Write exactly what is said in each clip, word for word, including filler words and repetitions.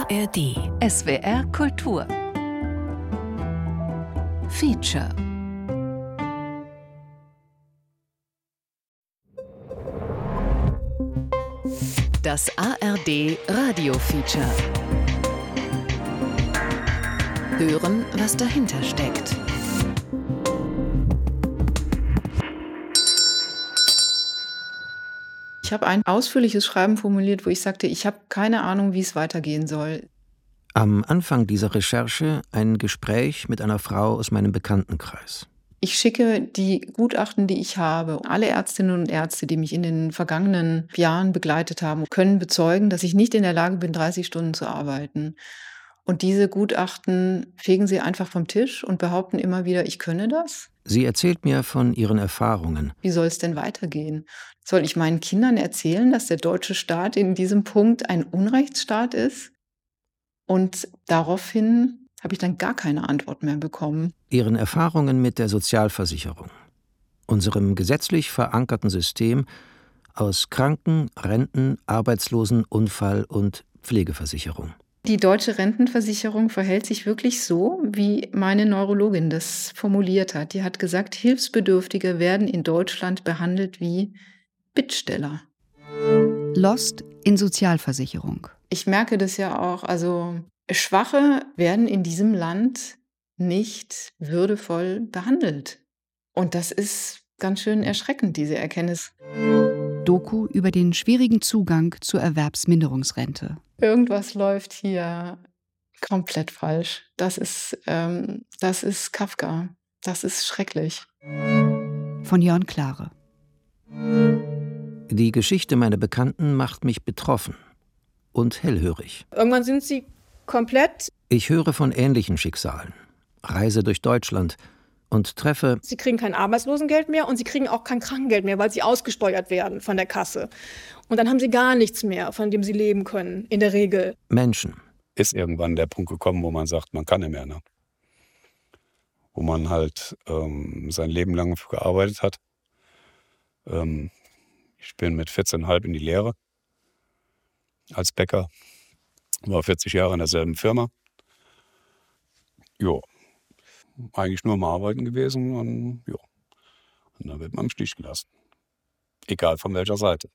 R D. S W R Kultur. Feature. Das A R D Radio Feature. Hören, was dahinter steckt. Ich habe ein ausführliches Schreiben formuliert, wo ich sagte, ich habe keine Ahnung, wie es weitergehen soll. Am Anfang dieser Recherche ein Gespräch mit einer Frau aus meinem Bekanntenkreis. Ich schicke die Gutachten, die ich habe. Alle Ärztinnen und Ärzte, die mich in den vergangenen Jahren begleitet haben, können bezeugen, dass ich nicht in der Lage bin, dreißig Stunden zu arbeiten. Und diese Gutachten fegen sie einfach vom Tisch und behaupten immer wieder, ich könne das. Sie erzählt mir von ihren Erfahrungen. Wie soll es denn weitergehen? Soll ich meinen Kindern erzählen, dass der deutsche Staat in diesem Punkt ein Unrechtsstaat ist? Und daraufhin habe ich dann gar keine Antwort mehr bekommen. Ihren Erfahrungen mit der Sozialversicherung, unserem gesetzlich verankerten System aus Kranken-, Renten-, Arbeitslosen-, Unfall- und Pflegeversicherung. Die deutsche Rentenversicherung verhält sich wirklich so, wie meine Neurologin das formuliert hat. Die hat gesagt, Hilfsbedürftige werden in Deutschland behandelt wie Bittsteller. Lost in Sozialversicherung. Ich merke das ja auch, also Schwache werden in diesem Land nicht würdevoll behandelt. Und das ist ganz schön erschreckend, diese Erkenntnis. Doku über den schwierigen Zugang zur Erwerbsminderungsrente. Irgendwas läuft hier komplett falsch. Das ist, ähm, das ist Kafka. Das ist schrecklich. Von Jörn Klare. Die Geschichte meiner Bekannten macht mich betroffen und hellhörig. Irgendwann sind sie komplett. Ich höre von ähnlichen Schicksalen, reise durch Deutschland und treffe. Sie kriegen kein Arbeitslosengeld mehr und sie kriegen auch kein Krankengeld mehr, weil sie ausgesteuert werden von der Kasse. Und dann haben sie gar nichts mehr, von dem sie leben können, in der Regel. Menschen. Ist irgendwann der Punkt gekommen, wo man sagt, man kann nicht mehr. Ne? Wo man halt ähm, sein Leben lang für gearbeitet hat. Ähm, ich bin mit vierzehn Komma fünf in die Lehre als Bäcker. War vierzig Jahre in derselben Firma. Jo. Eigentlich nur am Arbeiten gewesen und jo. Und dann wird man im Stich gelassen. Egal von welcher Seite.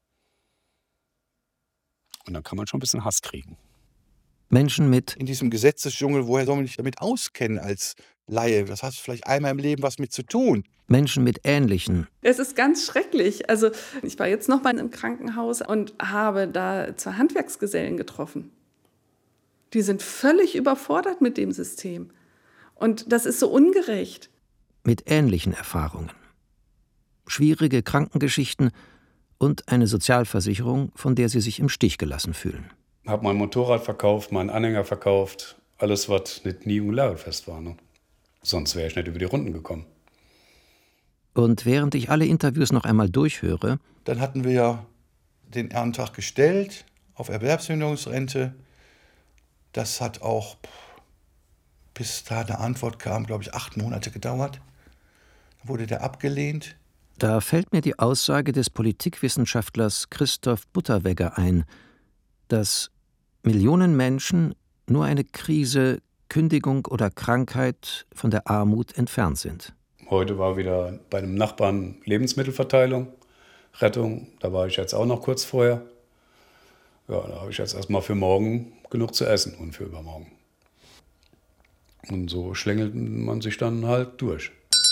Und dann kann man schon ein bisschen Hass kriegen. Menschen mit. In diesem Gesetzesdschungel, woher soll man sich damit auskennen als Laie? Das hast du vielleicht einmal im Leben was mit zu tun. Menschen mit ähnlichen. Es ist ganz schrecklich. Also ich war jetzt noch mal im Krankenhaus und habe da zwei Handwerksgesellen getroffen. Die sind völlig überfordert mit dem System. Und das ist so ungerecht. Mit ähnlichen Erfahrungen. Schwierige Krankengeschichten und eine Sozialversicherung, von der sie sich im Stich gelassen fühlen. Ich habe mein Motorrad verkauft, meinen Anhänger verkauft. Alles, was nicht nie- und lagerfest war. Ne? Sonst wäre ich nicht über die Runden gekommen. Und während ich alle Interviews noch einmal durchhöre. Dann hatten wir ja den Antrag gestellt auf Erwerbsminderungsrente. Das hat auch, bis da eine Antwort kam, glaube ich, acht Monate gedauert. Dann wurde der abgelehnt. Da fällt mir die Aussage des Politikwissenschaftlers Christoph Butterwegger ein, dass Millionen Menschen nur eine Krise, Kündigung oder Krankheit von der Armut entfernt sind. Heute war wieder bei einem Nachbarn Lebensmittelverteilung, Rettung. Da war ich jetzt auch noch kurz vorher. Ja, da habe ich jetzt erstmal für morgen genug zu essen und für übermorgen. Und so schlängelt man sich dann halt durch.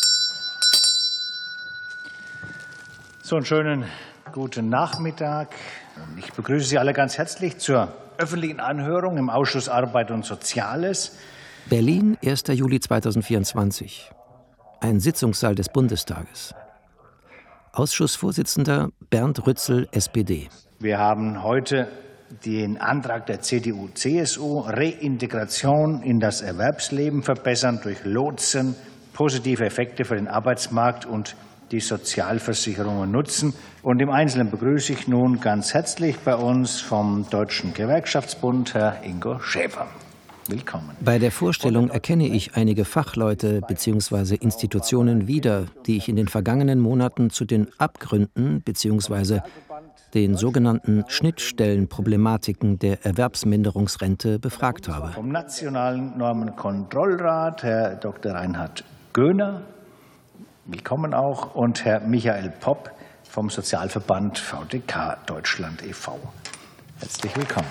So einen schönen guten Nachmittag. Ich begrüße Sie alle ganz herzlich zur öffentlichen Anhörung im Ausschuss Arbeit und Soziales. Berlin, erster Juli zweitausendvierundzwanzig. Ein Sitzungssaal des Bundestages. Ausschussvorsitzender Bernd Rützel, S P D. Wir haben heute den Antrag der C D U C S U, Reintegration in das Erwerbsleben verbessern durch Lotsen, positive Effekte für den Arbeitsmarkt und die Sozialversicherungen nutzen. Und im Einzelnen begrüße ich nun ganz herzlich bei uns vom Deutschen Gewerkschaftsbund Herr Ingo Schäfer. Willkommen. Bei der Vorstellung erkenne ich einige Fachleute bzw. Institutionen wieder, die ich in den vergangenen Monaten zu den Abgründen bzw. den sogenannten Schnittstellenproblematiken der Erwerbsminderungsrente befragt habe. Vom Nationalen Normenkontrollrat Herr Doktor Reinhard Göhner, willkommen auch, und Herr Michael Popp vom Sozialverband V D K Deutschland e V Herzlich willkommen.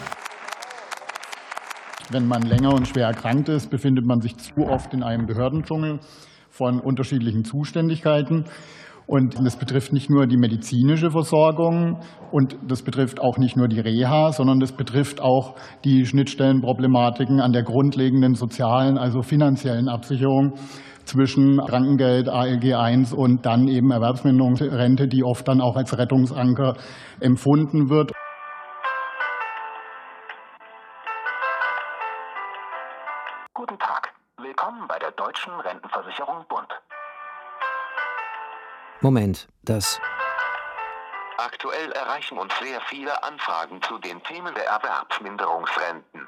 Wenn man länger und schwer erkrankt ist, befindet man sich zu oft in einem Behördendschungel von unterschiedlichen Zuständigkeiten. Und das betrifft nicht nur die medizinische Versorgung und das betrifft auch nicht nur die Reha, sondern das betrifft auch die Schnittstellenproblematiken an der grundlegenden sozialen, also finanziellen Absicherung zwischen Krankengeld, A L G eins und dann eben Erwerbsminderungsrente, die oft dann auch als Rettungsanker empfunden wird. Guten Tag, willkommen bei der Deutschen Rentenversicherung Bund. Moment, das... Aktuell erreichen uns sehr viele Anfragen zu den Themen der Erwerbsminderungsrenten.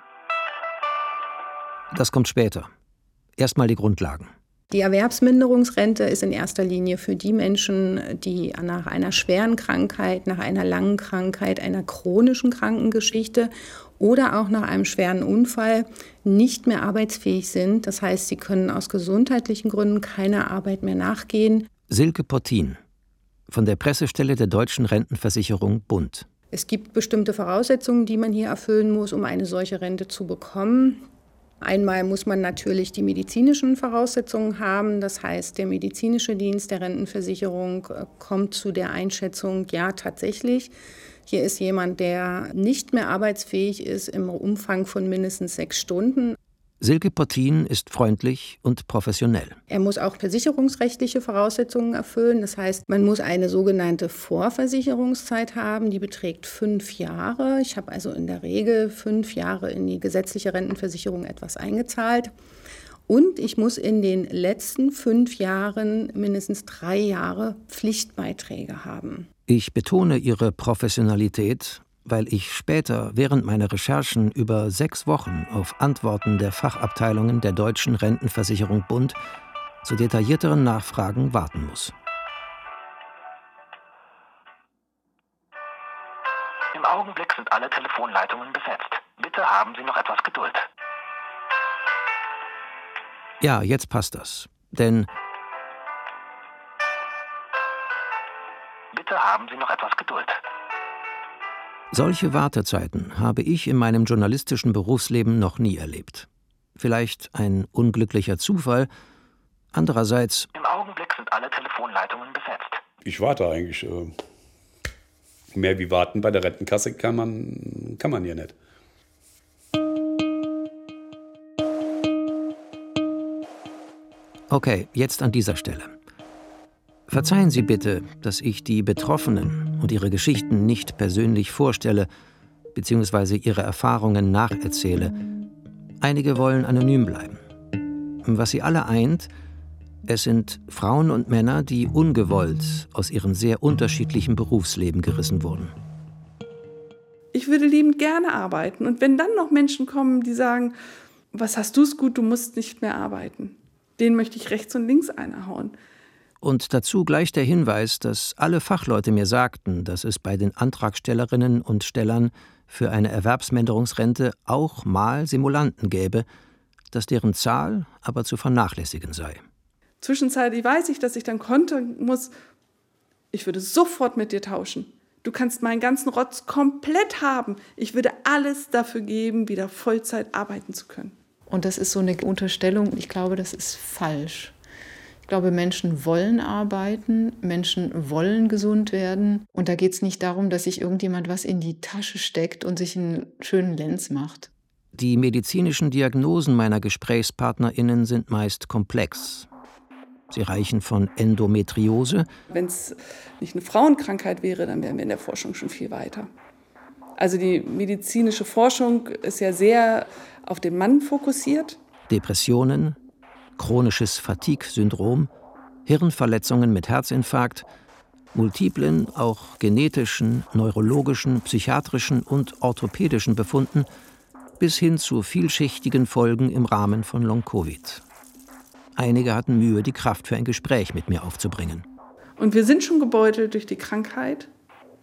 Das kommt später. Erstmal die Grundlagen. Die Erwerbsminderungsrente ist in erster Linie für die Menschen, die nach einer schweren Krankheit, nach einer langen Krankheit, einer chronischen Krankengeschichte oder auch nach einem schweren Unfall nicht mehr arbeitsfähig sind. Das heißt, sie können aus gesundheitlichen Gründen keiner Arbeit mehr nachgehen. Silke Pottin von der Pressestelle der Deutschen Rentenversicherung Bund. Es gibt bestimmte Voraussetzungen, die man hier erfüllen muss, um eine solche Rente zu bekommen. Einmal muss man natürlich die medizinischen Voraussetzungen haben. Das heißt, der medizinische Dienst der Rentenversicherung kommt zu der Einschätzung, ja tatsächlich, hier ist jemand, der nicht mehr arbeitsfähig ist im Umfang von mindestens sechs Stunden. Silke Pottin ist freundlich und professionell. Er muss auch versicherungsrechtliche Voraussetzungen erfüllen. Das heißt, man muss eine sogenannte Vorversicherungszeit haben, die beträgt fünf Jahre. Ich habe also in der Regel fünf Jahre in die gesetzliche Rentenversicherung etwas eingezahlt. Und ich muss in den letzten fünf Jahren mindestens drei Jahre Pflichtbeiträge haben. Ich betone Ihre Professionalität, weil ich später während meiner Recherchen über sechs Wochen auf Antworten der Fachabteilungen der Deutschen Rentenversicherung Bund zu detaillierteren Nachfragen warten muss. Im Augenblick sind alle Telefonleitungen besetzt. Bitte haben Sie noch etwas Geduld. Ja, jetzt passt das. Denn... Bitte haben Sie noch etwas Geduld. Solche Wartezeiten habe ich in meinem journalistischen Berufsleben noch nie erlebt. Vielleicht ein unglücklicher Zufall, andererseits... Im Augenblick sind alle Telefonleitungen besetzt. Ich warte eigentlich. Äh, mehr wie warten bei der Rentenkasse kann man, kann man hier nicht. Okay, jetzt an dieser Stelle. Verzeihen Sie bitte, dass ich die Betroffenen und ihre Geschichten nicht persönlich vorstelle bzw. ihre Erfahrungen nacherzähle. Einige wollen anonym bleiben. Was sie alle eint, es sind Frauen und Männer, die ungewollt aus ihrem sehr unterschiedlichen Berufsleben gerissen wurden. Ich würde liebend gerne arbeiten. Und wenn dann noch Menschen kommen, die sagen, was hast du's gut, du musst nicht mehr arbeiten, denen möchte ich rechts und links einhauen. Und dazu gleich der Hinweis, dass alle Fachleute mir sagten, dass es bei den Antragstellerinnen und Stellern für eine Erwerbsminderungsrente auch mal Simulanten gäbe, dass deren Zahl aber zu vernachlässigen sei. Zwischenzeitlich weiß ich, dass ich dann kontern muss, ich würde sofort mit dir tauschen. Du kannst meinen ganzen Rotz komplett haben. Ich würde alles dafür geben, wieder Vollzeit arbeiten zu können. Und das ist so eine Unterstellung, ich glaube, das ist falsch. Ich glaube, Menschen wollen arbeiten, Menschen wollen gesund werden. Und da geht es nicht darum, dass sich irgendjemand was in die Tasche steckt und sich einen schönen Lenz macht. Die medizinischen Diagnosen meiner GesprächspartnerInnen sind meist komplex. Sie reichen von Endometriose. Wenn es nicht eine Frauenkrankheit wäre, dann wären wir in der Forschung schon viel weiter. Also die medizinische Forschung ist ja sehr auf den Mann fokussiert. Depressionen, chronisches Fatigue-Syndrom, Hirnverletzungen mit Herzinfarkt, multiplen, auch genetischen, neurologischen, psychiatrischen und orthopädischen Befunden bis hin zu vielschichtigen Folgen im Rahmen von Long-Covid. Einige hatten Mühe, die Kraft für ein Gespräch mit mir aufzubringen. Und wir sind schon gebeutelt durch die Krankheit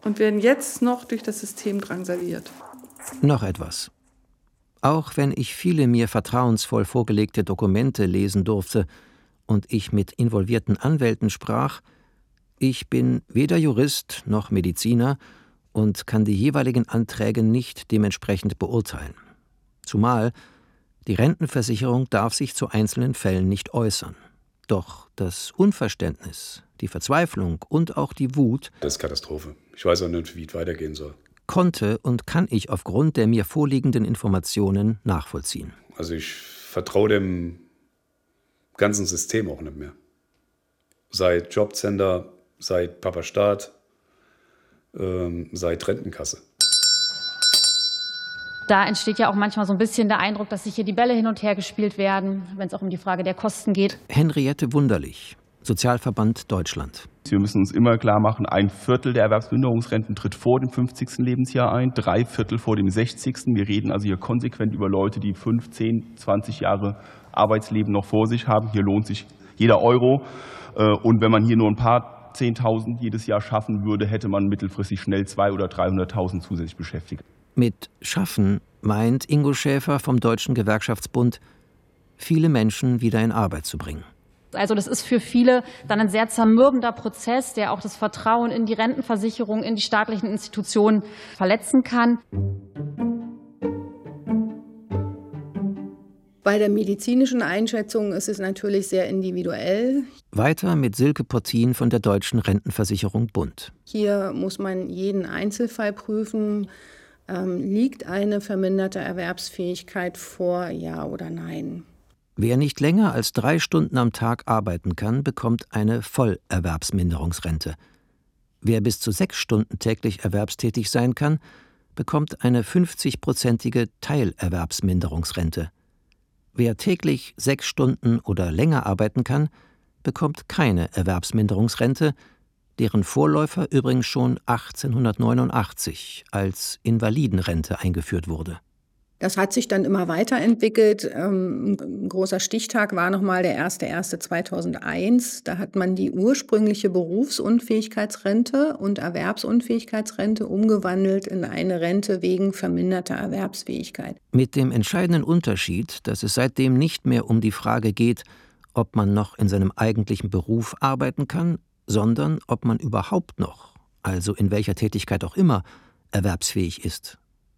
und werden jetzt noch durch das System drangsaliert. Noch etwas. Auch wenn ich viele mir vertrauensvoll vorgelegte Dokumente lesen durfte und ich mit involvierten Anwälten sprach, ich bin weder Jurist noch Mediziner und kann die jeweiligen Anträge nicht dementsprechend beurteilen. Zumal die Rentenversicherung darf sich zu einzelnen Fällen nicht äußern. Doch das Unverständnis, die Verzweiflung und auch die Wut, das ist Katastrophe. Ich weiß auch nicht, wie es weitergehen soll. Konnte und kann ich aufgrund der mir vorliegenden Informationen nachvollziehen. Also ich vertraue dem ganzen System auch nicht mehr. Seit Jobcenter, seit Papa Staat, ähm, seit Rentenkasse. Da entsteht ja auch manchmal so ein bisschen der Eindruck, dass sich hier die Bälle hin und her gespielt werden, wenn es auch um die Frage der Kosten geht. Henriette Wunderlich, Sozialverband Deutschland. Wir müssen uns immer klar machen, ein Viertel der Erwerbsminderungsrenten tritt vor dem fünfzigsten Lebensjahr ein, drei Viertel vor dem sechzigsten Wir reden also hier konsequent über Leute, die fünf, zehn, zwanzig Jahre Arbeitsleben noch vor sich haben. Hier lohnt sich jeder Euro. Und wenn man hier nur ein paar Zehntausend jedes Jahr schaffen würde, hätte man mittelfristig schnell zweihunderttausend oder dreihunderttausend zusätzlich beschäftigt. Mit Schaffen meint Ingo Schäfer vom Deutschen Gewerkschaftsbund, viele Menschen wieder in Arbeit zu bringen. Also das ist für viele dann ein sehr zermürbender Prozess, der auch das Vertrauen in die Rentenversicherung, in die staatlichen Institutionen verletzen kann. Bei der medizinischen Einschätzung ist es natürlich sehr individuell. Weiter mit Silke Pottin von der Deutschen Rentenversicherung Bund. Hier muss man jeden Einzelfall prüfen. Ähm, liegt eine verminderte Erwerbsfähigkeit vor, ja oder nein? Wer nicht länger als drei Stunden am Tag arbeiten kann, bekommt eine Vollerwerbsminderungsrente. Wer bis zu sechs Stunden täglich erwerbstätig sein kann, bekommt eine fünfzigprozentige Teilerwerbsminderungsrente. Wer täglich sechs Stunden oder länger arbeiten kann, bekommt keine Erwerbsminderungsrente, deren Vorläufer übrigens schon achtzehnhundertneunundachtzig als Invalidenrente eingeführt wurde. Das hat sich dann immer weiterentwickelt. Ein großer Stichtag war nochmal der erster erster zweitausendeins. Da hat man die ursprüngliche Berufsunfähigkeitsrente und Erwerbsunfähigkeitsrente umgewandelt in eine Rente wegen verminderter Erwerbsfähigkeit. Mit dem entscheidenden Unterschied, dass es seitdem nicht mehr um die Frage geht, ob man noch in seinem eigentlichen Beruf arbeiten kann, sondern ob man überhaupt noch, also in welcher Tätigkeit auch immer, erwerbsfähig ist.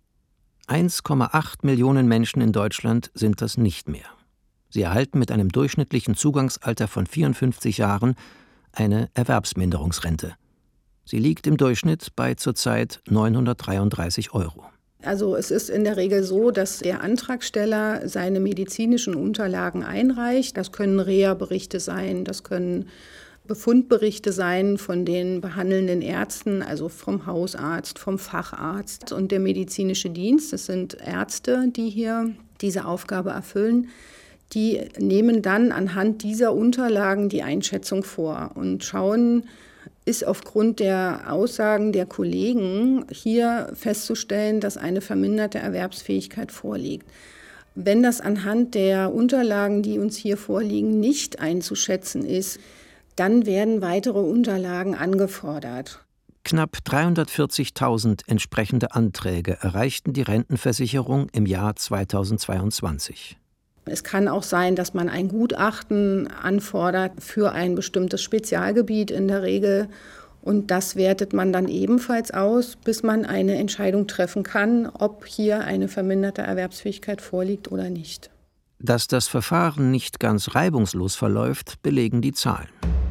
eins Komma acht Millionen Menschen in Deutschland sind das nicht mehr. Sie erhalten mit einem durchschnittlichen Zugangsalter von vierundfünfzig Jahren eine Erwerbsminderungsrente. Sie liegt im Durchschnitt bei zurzeit neunhundertdreiunddreißig Euro. Also es ist in der Regel so, dass der Antragsteller seine medizinischen Unterlagen einreicht. Das können Reha-Berichte sein, das können Befundberichte sein von den behandelnden Ärzten, also vom Hausarzt, vom Facharzt und der medizinische Dienst. Das sind Ärzte, die hier diese Aufgabe erfüllen. Die nehmen dann anhand dieser Unterlagen die Einschätzung vor und schauen, ist aufgrund der Aussagen der Kollegen hier festzustellen, dass eine verminderte Erwerbsfähigkeit vorliegt. Wenn das anhand der Unterlagen, die uns hier vorliegen, nicht einzuschätzen ist, dann werden weitere Unterlagen angefordert. Knapp dreihundertvierzigtausend entsprechende Anträge erreichten die Rentenversicherung im Jahr zweitausendzweiundzwanzig. Es kann auch sein, dass man ein Gutachten anfordert für ein bestimmtes Spezialgebiet in der Regel. Und das wertet man dann ebenfalls aus, bis man eine Entscheidung treffen kann, ob hier eine verminderte Erwerbsfähigkeit vorliegt oder nicht. Dass das Verfahren nicht ganz reibungslos verläuft, belegen die Zahlen.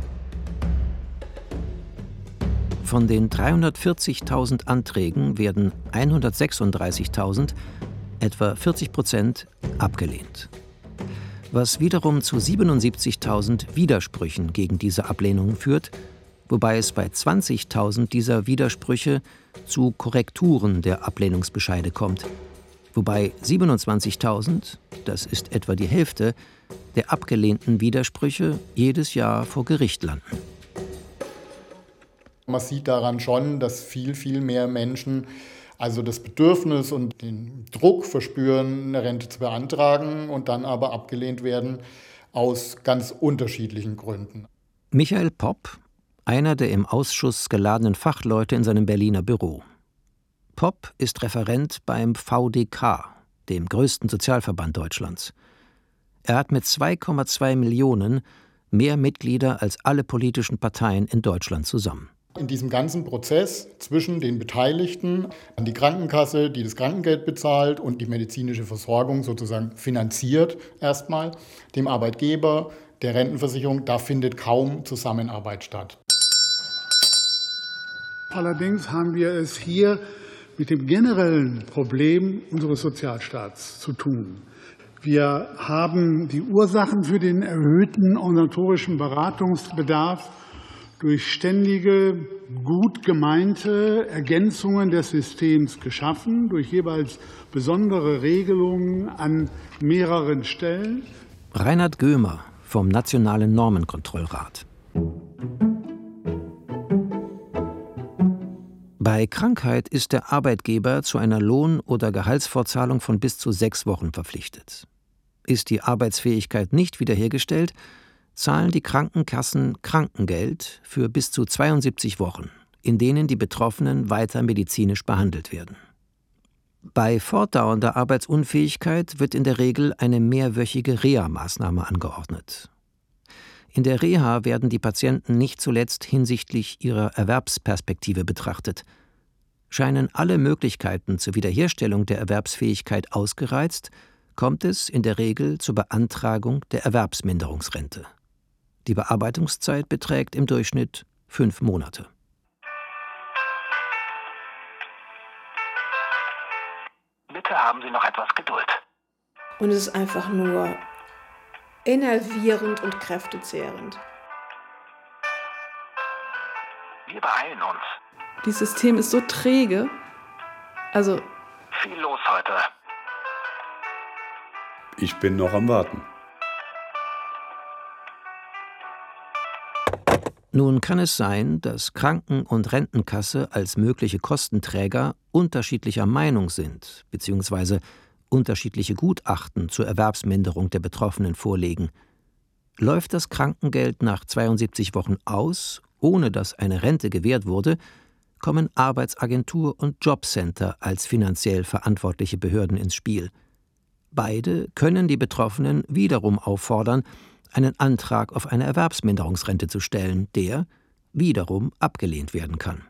Von den dreihundertvierzigtausend Anträgen werden hundertsechsunddreißigtausend, etwa vierzig Prozent, abgelehnt. Was wiederum zu siebenundsiebzigtausend Widersprüchen gegen diese Ablehnung führt, wobei es bei zwanzigtausend dieser Widersprüche zu Korrekturen der Ablehnungsbescheide kommt, wobei siebenundzwanzigtausend, das ist etwa die Hälfte, der abgelehnten Widersprüche jedes Jahr vor Gericht landen. Man sieht daran schon, dass viel, viel mehr Menschen also das Bedürfnis und den Druck verspüren, eine Rente zu beantragen und dann aber abgelehnt werden aus ganz unterschiedlichen Gründen. Michael Popp, einer der im Ausschuss geladenen Fachleute in seinem Berliner Büro. Popp ist Referent beim V D K, dem größten Sozialverband Deutschlands. Er hat mit zwei Komma zwei Millionen mehr Mitglieder als alle politischen Parteien in Deutschland zusammen. In diesem ganzen Prozess zwischen den Beteiligten, an die Krankenkasse, die das Krankengeld bezahlt und die medizinische Versorgung sozusagen finanziert erstmal, dem Arbeitgeber, der Rentenversicherung, da findet kaum Zusammenarbeit statt. Allerdings haben wir es hier mit dem generellen Problem unseres Sozialstaats zu tun. Wir haben die Ursachen für den erhöhten organisatorischen Beratungsbedarf durch ständige, gut gemeinte Ergänzungen des Systems geschaffen, durch jeweils besondere Regelungen an mehreren Stellen. Reinhard Gömer vom Nationalen Normenkontrollrat. Bei Krankheit ist der Arbeitgeber zu einer Lohn- oder Gehaltsfortzahlung von bis zu sechs Wochen verpflichtet. Ist die Arbeitsfähigkeit nicht wiederhergestellt, zahlen die Krankenkassen Krankengeld für bis zu zweiundsiebzig Wochen, in denen die Betroffenen weiter medizinisch behandelt werden. Bei fortdauernder Arbeitsunfähigkeit wird in der Regel eine mehrwöchige Reha-Maßnahme angeordnet. In der Reha werden die Patienten nicht zuletzt hinsichtlich ihrer Erwerbsperspektive betrachtet. Scheinen alle Möglichkeiten zur Wiederherstellung der Erwerbsfähigkeit ausgereizt, kommt es in der Regel zur Beantragung der Erwerbsminderungsrente. Die Bearbeitungszeit beträgt im Durchschnitt fünf Monate. Bitte haben Sie noch etwas Geduld. Und es ist einfach nur enervierend und kräftezehrend. Wir beeilen uns. Das System ist so träge. Also viel los heute. Ich bin noch am Warten. Nun kann es sein, dass Kranken- und Rentenkasse als mögliche Kostenträger unterschiedlicher Meinung sind bzw. unterschiedliche Gutachten zur Erwerbsminderung der Betroffenen vorlegen. Läuft das Krankengeld nach zweiundsiebzig Wochen aus, ohne dass eine Rente gewährt wurde, kommen Arbeitsagentur und Jobcenter als finanziell verantwortliche Behörden ins Spiel. Beide können die Betroffenen wiederum auffordern, einen Antrag auf eine Erwerbsminderungsrente zu stellen, der wiederum abgelehnt werden kann.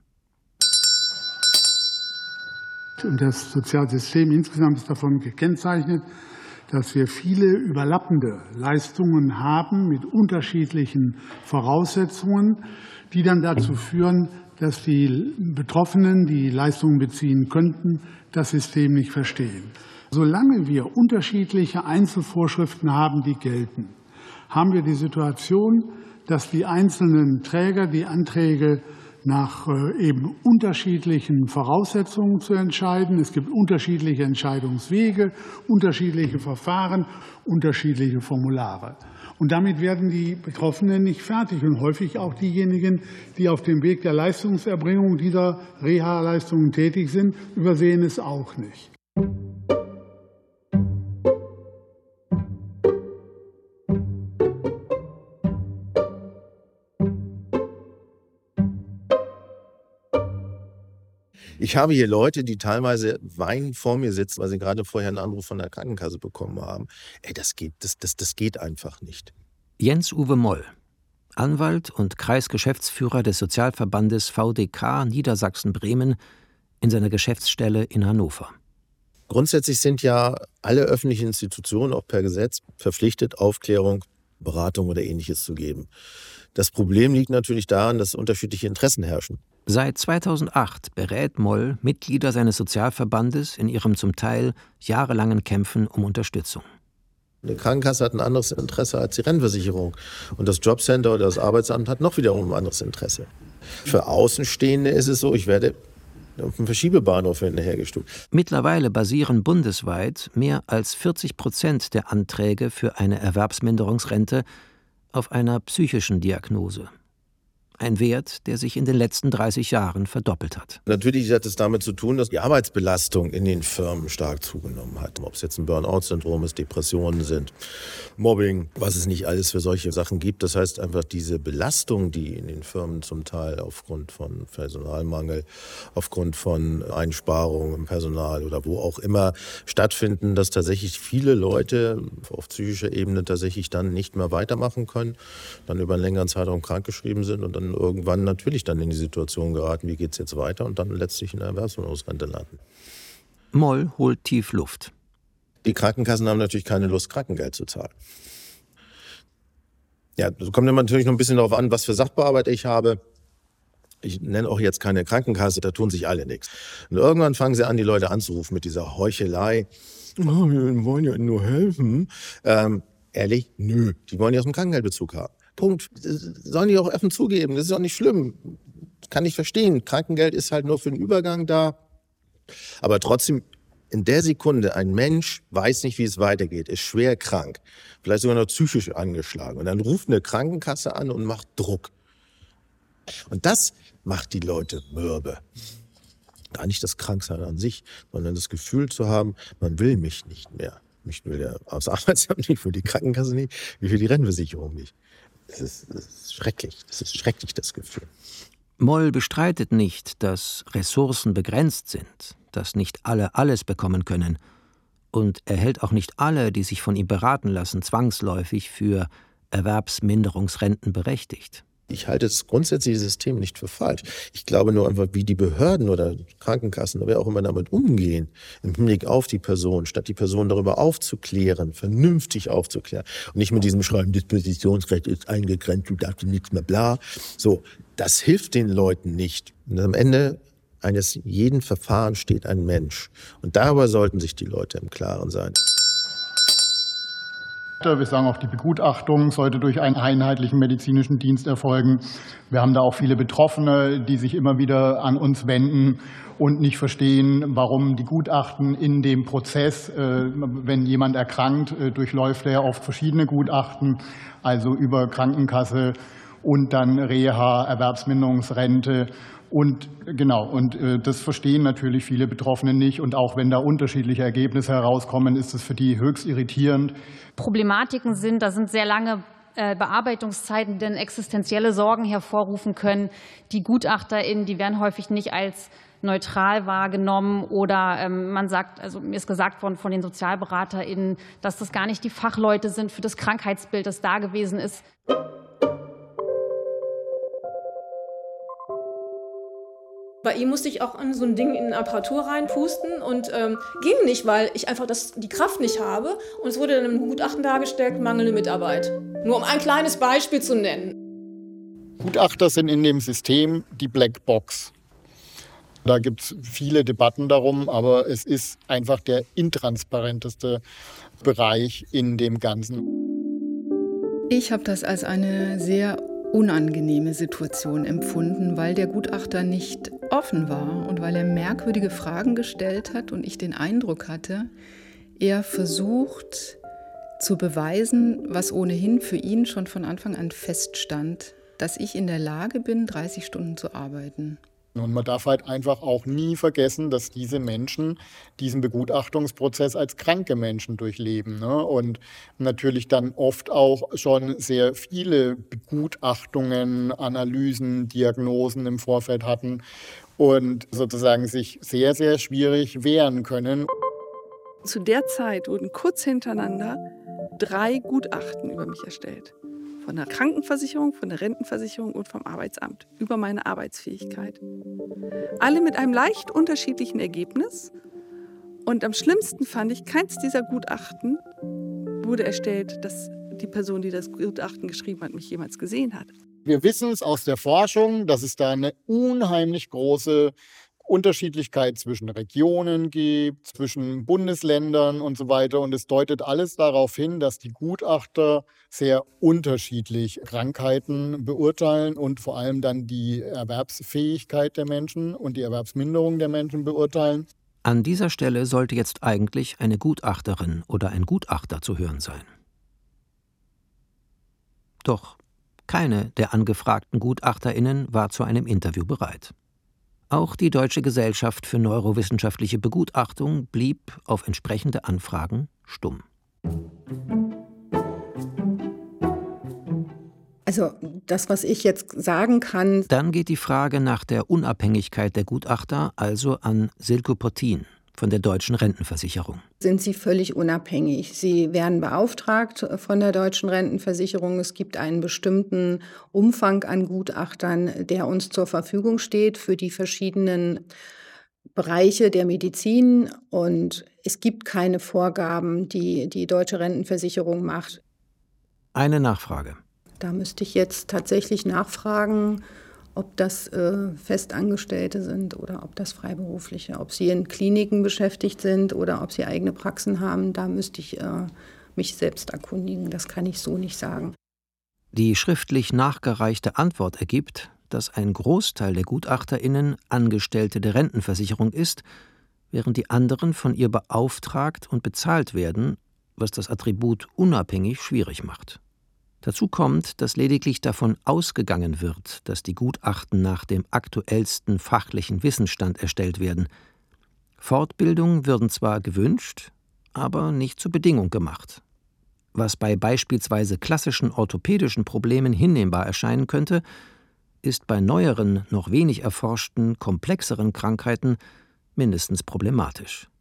Und das Sozialsystem insgesamt ist davon gekennzeichnet, dass wir viele überlappende Leistungen haben mit unterschiedlichen Voraussetzungen, die dann dazu führen, dass die Betroffenen, die Leistungen beziehen könnten, das System nicht verstehen. Solange wir unterschiedliche Einzelvorschriften haben, die gelten, haben wir die Situation, dass die einzelnen Träger die Anträge nach eben unterschiedlichen Voraussetzungen zu entscheiden. Es gibt unterschiedliche Entscheidungswege, unterschiedliche Verfahren, unterschiedliche Formulare. Und damit werden die Betroffenen nicht fertig und häufig auch diejenigen, die auf dem Weg der Leistungserbringung dieser Reha-Leistungen tätig sind, übersehen es auch nicht. Ich habe hier Leute, die teilweise weinend vor mir sitzen, weil sie gerade vorher einen Anruf von der Krankenkasse bekommen haben. Ey, das geht, das, das, das geht einfach nicht. Jens-Uwe Moll, Anwalt und Kreisgeschäftsführer des Sozialverbandes V D K Niedersachsen-Bremen in seiner Geschäftsstelle in Hannover. Grundsätzlich sind ja alle öffentlichen Institutionen auch per Gesetz verpflichtet, Aufklärung, Beratung oder Ähnliches zu geben. Das Problem liegt natürlich daran, dass unterschiedliche Interessen herrschen. Seit zweitausendacht berät Moll Mitglieder seines Sozialverbandes in ihrem zum Teil jahrelangen Kämpfen um Unterstützung. Eine Krankenkasse hat ein anderes Interesse als die Rentenversicherung. Und das Jobcenter oder das Arbeitsamt hat noch wiederum ein anderes Interesse. Für Außenstehende ist es so, ich werde auf dem Verschiebebahnhof hinterhergestuft. Mittlerweile basieren bundesweit mehr als vierzig Prozent der Anträge für eine Erwerbsminderungsrente auf einer psychischen Diagnose. ein Wert, der sich in den letzten dreißig Jahren verdoppelt hat. Natürlich hat es damit zu tun, dass die Arbeitsbelastung in den Firmen stark zugenommen hat. Ob es jetzt ein Burnout-Syndrom ist, Depressionen sind, Mobbing, was es nicht alles für solche Sachen gibt. Das heißt einfach, diese Belastung, die in den Firmen zum Teil aufgrund von Personalmangel, aufgrund von Einsparungen im Personal oder wo auch immer stattfinden, dass tatsächlich viele Leute auf psychischer Ebene tatsächlich dann nicht mehr weitermachen können, dann über einen längeren Zeitraum krankgeschrieben sind und dann irgendwann natürlich dann in die Situation geraten, wie geht es jetzt weiter und dann letztlich in der Erwerbsminderungsrente landen. Moll holt tief Luft. Die Krankenkassen haben natürlich keine Lust, Krankengeld zu zahlen. Ja, das kommt immer natürlich noch ein bisschen darauf an, was für Sachbearbeiter ich habe. Ich nenne auch jetzt keine Krankenkasse, da tun sich alle nichts. Und irgendwann fangen sie an, die Leute anzurufen mit dieser Heuchelei. Oh, wir wollen ja nur helfen. Ähm, ehrlich? Nö, die wollen ja aus dem Krankengeldbezug haben. Punkt. Das sollen die auch offen zugeben. Das ist auch nicht schlimm. Kann ich verstehen. Krankengeld ist halt nur für den Übergang da. Aber trotzdem, in der Sekunde, ein Mensch weiß nicht, wie es weitergeht, ist schwer krank, vielleicht sogar noch psychisch angeschlagen. Und dann ruft eine Krankenkasse an und macht Druck. Und das macht die Leute mürbe. Gar nicht das Kranksein an sich, sondern das Gefühl zu haben, man will mich nicht mehr. Mich will der aufs Arbeitsamt nicht, für die Krankenkasse nicht, wie für die Rentenversicherung nicht. Das ist, das ist schrecklich. Das ist schrecklich, das Gefühl. Moll bestreitet nicht, dass Ressourcen begrenzt sind, dass nicht alle alles bekommen können. Und er hält auch nicht alle, die sich von ihm beraten lassen, zwangsläufig für Erwerbsminderungsrenten berechtigt. Ich halte das grundsätzliche System nicht für falsch. Ich glaube nur einfach, wie die Behörden oder Krankenkassen oder wer auch immer damit umgehen, im Hinblick auf die Person, statt die Person darüber aufzuklären, vernünftig aufzuklären. Und nicht mit diesem Schreiben, Dispositionsrecht ist eingegrenzt, du darfst nichts mehr, bla. So, das hilft den Leuten nicht. Und am Ende eines jeden Verfahrens steht ein Mensch. Und darüber sollten sich die Leute im Klaren sein. Wir sagen auch, die Begutachtung sollte durch einen einheitlichen medizinischen Dienst erfolgen. Wir haben da auch viele Betroffene, die sich immer wieder an uns wenden und nicht verstehen, warum die Gutachten in dem Prozess, wenn jemand erkrankt, durchläuft er oft verschiedene Gutachten, also über Krankenkasse und dann Reha, Erwerbsminderungsrente. Und genau, und äh, das verstehen natürlich viele Betroffene nicht. Und auch wenn da unterschiedliche Ergebnisse herauskommen, ist es für die höchst irritierend. Problematiken sind, da sind sehr lange äh, Bearbeitungszeiten, die existenzielle Sorgen hervorrufen können. Die GutachterInnen, die werden häufig nicht als neutral wahrgenommen oder ähm, man sagt, also mir ist gesagt worden von den SozialberaterInnen, dass das gar nicht die Fachleute sind für das Krankheitsbild, das da gewesen ist. Bei ihm musste ich auch an so ein Ding in eine Apparatur reinpusten und ähm, ging nicht, weil ich einfach das, die Kraft nicht habe. Und es wurde dann im Gutachten dargestellt, mangelnde Mitarbeit. Nur um ein kleines Beispiel zu nennen. Gutachter sind in dem System die Blackbox. Da gibt es viele Debatten darum, aber es ist einfach der intransparenteste Bereich in dem Ganzen. Ich habe das als eine sehr unangenehme Situation empfunden, weil der Gutachter nicht offen war und weil er merkwürdige Fragen gestellt hat und ich den Eindruck hatte, er versucht zu beweisen, was ohnehin für ihn schon von Anfang an feststand, dass ich in der Lage bin, dreißig Stunden zu arbeiten. Und man darf halt einfach auch nie vergessen, dass diese Menschen diesen Begutachtungsprozess als kranke Menschen durchleben, ne? Und natürlich dann oft auch schon sehr viele Begutachtungen, Analysen, Diagnosen im Vorfeld hatten und sozusagen sich sehr, sehr schwierig wehren können. Zu der Zeit wurden kurz hintereinander drei Gutachten über mich erstellt. Von der Krankenversicherung, von der Rentenversicherung und vom Arbeitsamt über meine Arbeitsfähigkeit. Alle mit einem leicht unterschiedlichen Ergebnis. Und am schlimmsten fand ich, keins dieser Gutachten wurde erstellt, dass die Person, die das Gutachten geschrieben hat, mich jemals gesehen hat. Wir wissen es aus der Forschung, dass es da eine unheimlich große Unterschiedlichkeit zwischen Regionen gibt, zwischen Bundesländern und so weiter. Und es deutet alles darauf hin, dass die Gutachter sehr unterschiedlich Krankheiten beurteilen und vor allem dann die Erwerbsfähigkeit der Menschen und die Erwerbsminderung der Menschen beurteilen. An dieser Stelle sollte jetzt eigentlich eine Gutachterin oder ein Gutachter zu hören sein. Doch Keine der angefragten GutachterInnen war zu einem Interview bereit. Auch die Deutsche Gesellschaft für neurowissenschaftliche Begutachtung blieb auf entsprechende Anfragen stumm. Also das, was ich jetzt sagen kann. Dann geht die Frage nach der Unabhängigkeit der Gutachter also an Silke Pottin von der Deutschen Rentenversicherung. Sind sie völlig unabhängig. Sie werden beauftragt von der Deutschen Rentenversicherung. Es gibt einen bestimmten Umfang an Gutachtern, der uns zur Verfügung steht für die verschiedenen Bereiche der Medizin. Und es gibt keine Vorgaben, die die Deutsche Rentenversicherung macht. Eine Nachfrage. Da müsste ich jetzt tatsächlich nachfragen, ob das äh, Festangestellte sind oder ob das Freiberufliche, ob sie in Kliniken beschäftigt sind oder ob sie eigene Praxen haben. Da müsste ich äh, mich selbst erkundigen. Das kann ich so nicht sagen. Die schriftlich nachgereichte Antwort ergibt, dass ein Großteil der GutachterInnen Angestellte der Rentenversicherung ist, während die anderen von ihr beauftragt und bezahlt werden, was das Attribut unabhängig schwierig macht. Dazu kommt, dass lediglich davon ausgegangen wird, dass die Gutachten nach dem aktuellsten fachlichen Wissensstand erstellt werden. Fortbildung würden zwar gewünscht, aber nicht zur Bedingung gemacht. Was bei beispielsweise klassischen orthopädischen Problemen hinnehmbar erscheinen könnte, ist bei neueren, noch wenig erforschten, komplexeren Krankheiten mindestens problematisch.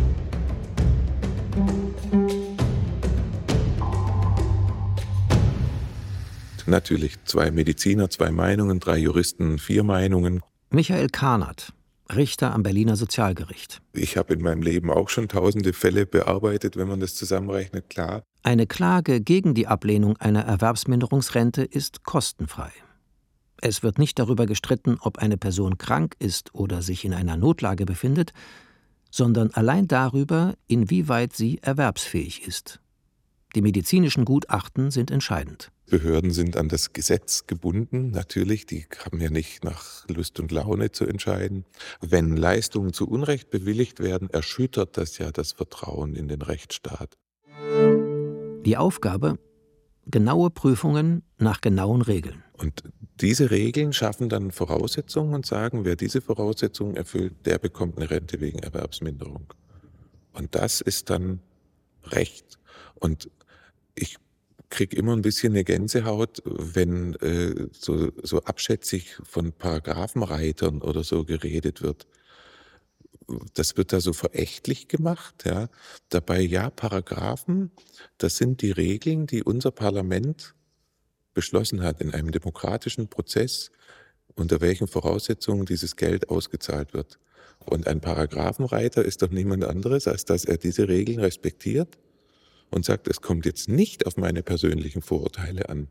Natürlich zwei Mediziner, zwei Meinungen, drei Juristen, vier Meinungen. Michael Karnath, Richter am Berliner Sozialgericht. Ich habe in meinem Leben auch schon tausende Fälle bearbeitet, wenn man das zusammenrechnet, klar. Eine Klage gegen die Ablehnung einer Erwerbsminderungsrente ist kostenfrei. Es wird nicht darüber gestritten, ob eine Person krank ist oder sich in einer Notlage befindet, sondern allein darüber, inwieweit sie erwerbsfähig ist. Die medizinischen Gutachten sind entscheidend. Behörden sind an das Gesetz gebunden, natürlich, die haben ja nicht nach Lust und Laune zu entscheiden. Wenn Leistungen zu Unrecht bewilligt werden, erschüttert das ja das Vertrauen in den Rechtsstaat. Die Aufgabe? Genaue Prüfungen nach genauen Regeln. Und diese Regeln schaffen dann Voraussetzungen und sagen, wer diese Voraussetzungen erfüllt, der bekommt eine Rente wegen Erwerbsminderung. Und das ist dann Recht. Und ich kriege immer ein bisschen eine Gänsehaut, wenn äh, so, so abschätzig von Paragraphenreitern oder so geredet wird. Das wird da so verächtlich gemacht. Ja. Dabei ja, Paragraphen, das sind die Regeln, die unser Parlament beschlossen hat in einem demokratischen Prozess, unter welchen Voraussetzungen dieses Geld ausgezahlt wird. Und ein Paragraphenreiter ist doch niemand anderes, als dass er diese Regeln respektiert und sagt, es kommt jetzt nicht auf meine persönlichen Vorurteile an.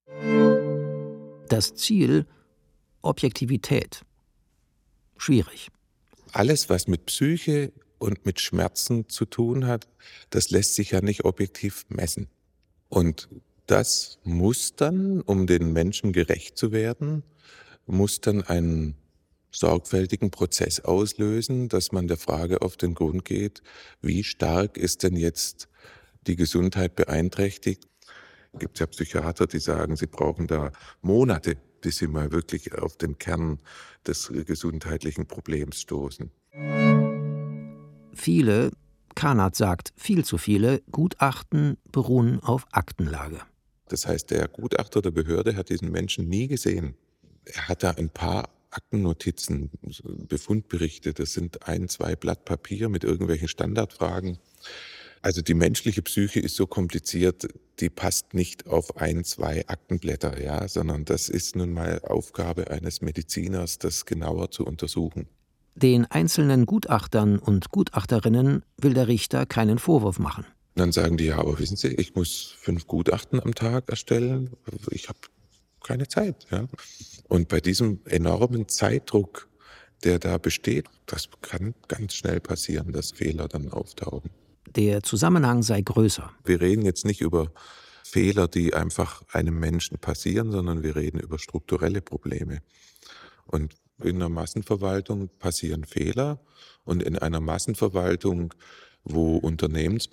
Das Ziel: Objektivität. Schwierig. Alles, was mit Psyche und mit Schmerzen zu tun hat, das lässt sich ja nicht objektiv messen. Und das muss dann, um den Menschen gerecht zu werden, muss dann einen sorgfältigen Prozess auslösen, dass man der Frage auf den Grund geht, wie stark ist denn jetzt die Gesundheit beeinträchtigt. Es gibt ja Psychiater, die sagen, sie brauchen da Monate, bis sie mal wirklich auf den Kern des gesundheitlichen Problems stoßen. Viele, Karnath sagt, viel zu viele Gutachten beruhen auf Aktenlage. Das heißt, der Gutachter der Behörde hat diesen Menschen nie gesehen. Er hat da ein paar Aktennotizen, Befundberichte, das sind ein, zwei Blatt Papier mit irgendwelchen Standardfragen. Also die menschliche Psyche ist so kompliziert, die passt nicht auf ein, zwei Aktenblätter, ja, sondern das ist nun mal Aufgabe eines Mediziners, das genauer zu untersuchen. Den einzelnen Gutachtern und Gutachterinnen will der Richter keinen Vorwurf machen. Dann sagen die, ja, aber wissen Sie, ich muss fünf Gutachten am Tag erstellen, ich habe keine Zeit. Ja. Und bei diesem enormen Zeitdruck, der da besteht, das kann ganz schnell passieren, dass Fehler dann auftauchen. Der Zusammenhang sei größer. Wir reden jetzt nicht über Fehler, die einfach einem Menschen passieren, sondern wir reden über strukturelle Probleme. Und in einer Massenverwaltung passieren Fehler und in einer Massenverwaltung, wo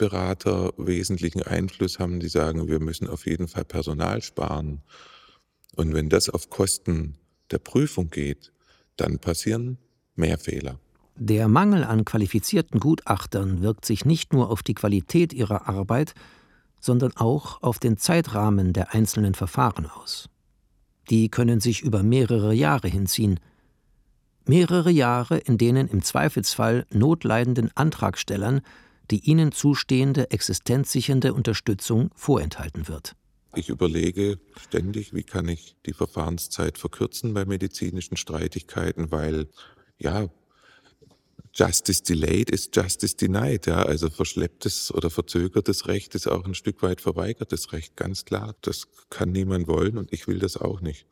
Unternehmensberater wesentlichen Einfluss haben, die sagen, wir müssen auf jeden Fall Personal sparen Und wenn das auf Kosten der Prüfung geht, dann passieren mehr Fehler. Der Mangel an qualifizierten Gutachtern wirkt sich nicht nur auf die Qualität ihrer Arbeit, sondern auch auf den Zeitrahmen der einzelnen Verfahren aus. Die können sich über mehrere Jahre hinziehen. Mehrere Jahre, in denen im Zweifelsfall notleidenden Antragstellern die ihnen zustehende existenzsichernde Unterstützung vorenthalten wird. Ich überlege ständig, wie kann ich die Verfahrenszeit verkürzen bei medizinischen Streitigkeiten, weil, ja, Justice delayed ist Justice denied. Ja, also verschlepptes oder verzögertes Recht ist auch ein Stück weit verweigertes Recht, ganz klar. Das kann niemand wollen und ich will das auch nicht.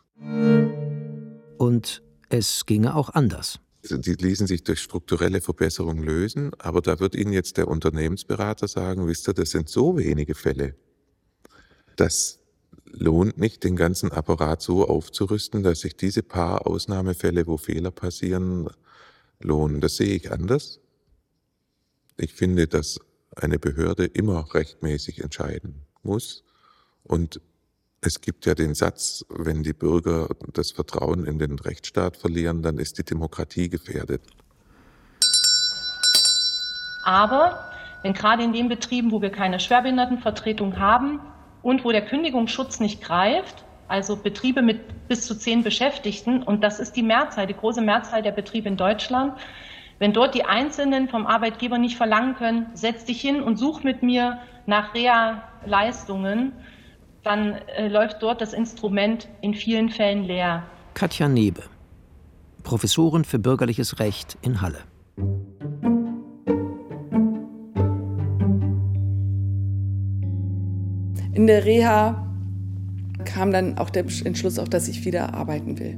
Und es ginge auch anders. Die ließen sich durch strukturelle Verbesserungen lösen, aber da wird Ihnen jetzt der Unternehmensberater sagen, wisst ihr, das sind so wenige Fälle. Das lohnt nicht, den ganzen Apparat so aufzurüsten, dass sich diese paar Ausnahmefälle, wo Fehler passieren, lohnen. Das sehe ich anders. Ich finde, dass eine Behörde immer rechtmäßig entscheiden muss. Und es gibt ja den Satz, wenn die Bürger das Vertrauen in den Rechtsstaat verlieren, dann ist die Demokratie gefährdet. Aber wenn gerade in den Betrieben, wo wir keine Schwerbehindertenvertretung haben und wo der Kündigungsschutz nicht greift, also Betriebe mit bis zu zehn Beschäftigten, und das ist die Mehrzahl, die große Mehrzahl der Betriebe in Deutschland, wenn dort die Einzelnen vom Arbeitgeber nicht verlangen können, setz dich hin und such mit mir nach Reha-Leistungen, dann äh, läuft dort das Instrument in vielen Fällen leer. Katja Nebe, Professorin für bürgerliches Recht in Halle. In der Reha kam dann auch der Entschluss auf, dass ich wieder arbeiten will.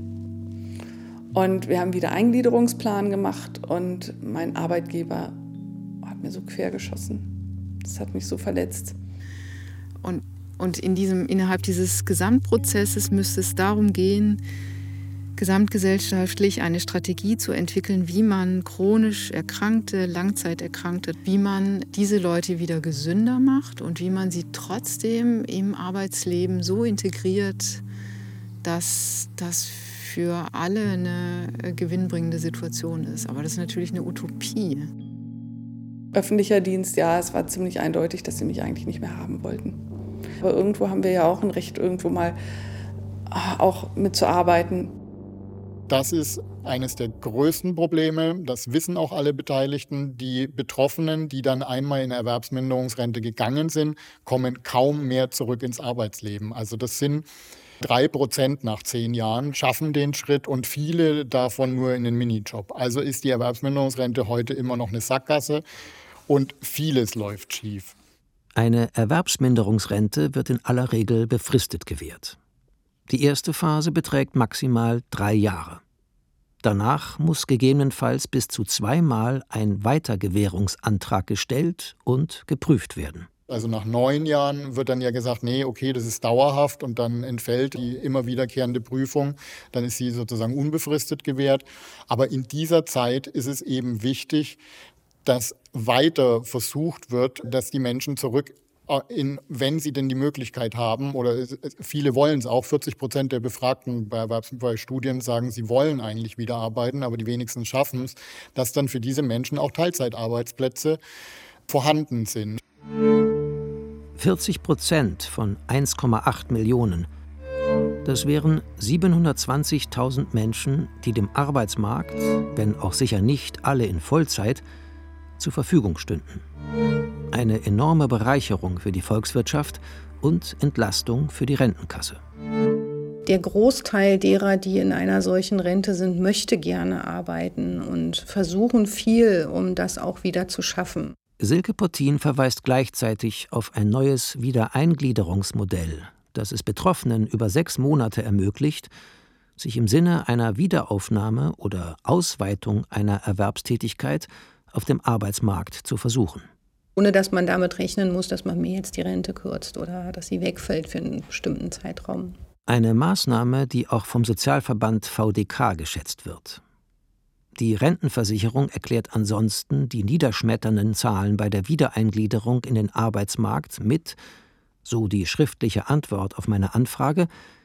Und wir haben wieder Eingliederungsplan gemacht und mein Arbeitgeber hat mir so quergeschossen. Das hat mich so verletzt. Und, und in diesem, innerhalb dieses Gesamtprozesses müsste es darum gehen, gesamtgesellschaftlich eine Strategie zu entwickeln, wie man chronisch Erkrankte, Langzeiterkrankte, wie man diese Leute wieder gesünder macht und wie man sie trotzdem im Arbeitsleben so integriert, dass das für alle eine gewinnbringende Situation ist. Aber das ist natürlich eine Utopie. Öffentlicher Dienst, ja, es war ziemlich eindeutig, dass sie mich eigentlich nicht mehr haben wollten. Aber irgendwo haben wir ja auch ein Recht, irgendwo mal auch mitzuarbeiten. Das ist eines der größten Probleme. Das wissen auch alle Beteiligten. Die Betroffenen, die dann einmal in Erwerbsminderungsrente gegangen sind, kommen kaum mehr zurück ins Arbeitsleben. Also das sind drei Prozent nach zehn Jahren, schaffen den Schritt und viele davon nur in den Minijob. Also ist die Erwerbsminderungsrente heute immer noch eine Sackgasse und vieles läuft schief. Eine Erwerbsminderungsrente wird in aller Regel befristet gewährt. Die erste Phase beträgt maximal drei Jahre. Danach muss gegebenenfalls bis zu zweimal ein Weitergewährungsantrag gestellt und geprüft werden. Also nach neun Jahren wird dann ja gesagt, nee, okay, das ist dauerhaft und dann entfällt die immer wiederkehrende Prüfung. Dann ist sie sozusagen unbefristet gewährt. Aber in dieser Zeit ist es eben wichtig, dass weiter versucht wird, dass die Menschen zurück In, wenn sie denn die Möglichkeit haben, oder viele wollen es auch, vierzig Prozent der Befragten bei, bei Studien sagen, sie wollen eigentlich wieder arbeiten, aber die wenigsten schaffen es, dass dann für diese Menschen auch Teilzeitarbeitsplätze vorhanden sind. vierzig Prozent von eins Komma acht Millionen. Das wären siebenhundertzwanzigtausend Menschen, die dem Arbeitsmarkt, wenn auch sicher nicht alle in Vollzeit, zur Verfügung stünden. Eine enorme Bereicherung für die Volkswirtschaft und Entlastung für die Rentenkasse. Der Großteil derer, die in einer solchen Rente sind, möchte gerne arbeiten und versuchen viel, um das auch wieder zu schaffen. Silke Pottin verweist gleichzeitig auf ein neues Wiedereingliederungsmodell, das es Betroffenen über sechs Monate ermöglicht, sich im Sinne einer Wiederaufnahme oder Ausweitung einer Erwerbstätigkeit auf dem Arbeitsmarkt zu versuchen. Ohne dass man damit rechnen muss, dass man mir jetzt die Rente kürzt oder dass sie wegfällt für einen bestimmten Zeitraum. Eine Maßnahme, die auch vom Sozialverband V D K geschätzt wird. Die Rentenversicherung erklärt ansonsten die niederschmetternden Zahlen bei der Wiedereingliederung in den Arbeitsmarkt mit, so die schriftliche Antwort auf meine Anfrage,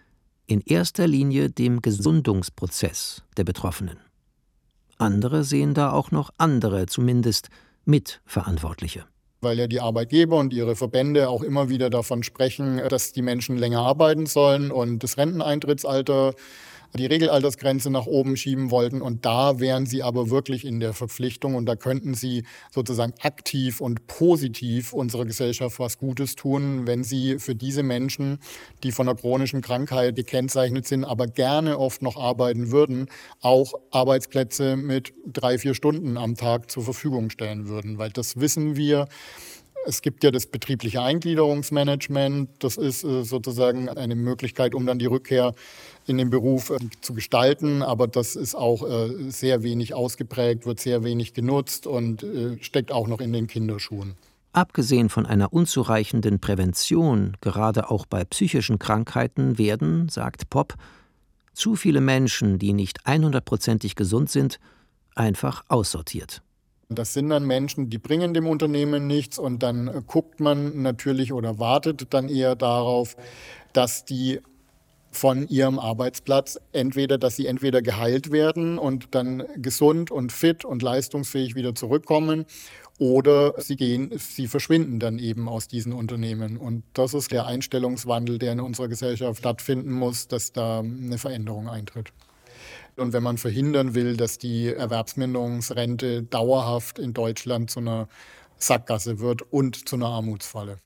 in erster Linie dem Gesundungsprozess der Betroffenen. Andere sehen da auch noch andere, zumindest Mitverantwortliche. Weil ja die Arbeitgeber und ihre Verbände auch immer wieder davon sprechen, dass die Menschen länger arbeiten sollen und das Renteneintrittsalter, die Regelaltersgrenze nach oben schieben wollten. Und da wären sie aber wirklich in der Verpflichtung und da könnten sie sozusagen aktiv und positiv unserer Gesellschaft was Gutes tun, wenn sie für diese Menschen, die von einer chronischen Krankheit gekennzeichnet sind, aber gerne oft noch arbeiten würden, auch Arbeitsplätze mit drei, vier Stunden am Tag zur Verfügung stellen würden. Weil das wissen wir. Es gibt ja das betriebliche Eingliederungsmanagement. Das ist sozusagen eine Möglichkeit, um dann die Rückkehr in den Beruf zu gestalten. Aber das ist auch sehr wenig ausgeprägt, wird sehr wenig genutzt und steckt auch noch in den Kinderschuhen. Abgesehen von einer unzureichenden Prävention, gerade auch bei psychischen Krankheiten, werden, sagt Popp, zu viele Menschen, die nicht hundertprozentig gesund sind, einfach aussortiert. Das sind dann Menschen, die bringen dem Unternehmen nichts und dann guckt man natürlich oder wartet dann eher darauf, dass die von ihrem Arbeitsplatz entweder, dass sie entweder geheilt werden und dann gesund und fit und leistungsfähig wieder zurückkommen oder sie gehen, sie verschwinden dann eben aus diesen Unternehmen. Und das ist der Einstellungswandel, der in unserer Gesellschaft stattfinden muss, dass da eine Veränderung eintritt. Und wenn man verhindern will, dass die Erwerbsminderungsrente dauerhaft in Deutschland zu einer Sackgasse wird und zu einer Armutsfalle.